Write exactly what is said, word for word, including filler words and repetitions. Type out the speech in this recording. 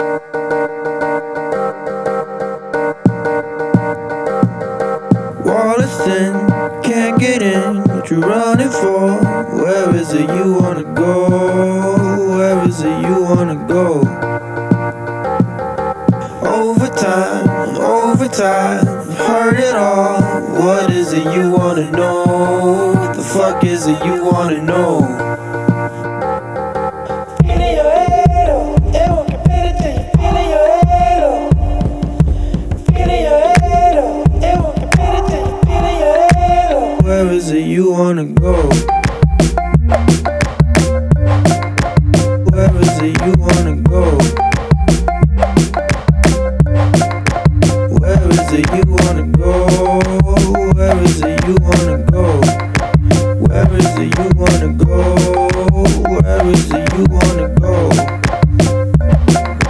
Wall is thin, can't get in. What you running for? Where is it you wanna go? Where is it you wanna go? Overtime, overtime, heard it all. What is it you wanna know? What the fuck is it you wanna know?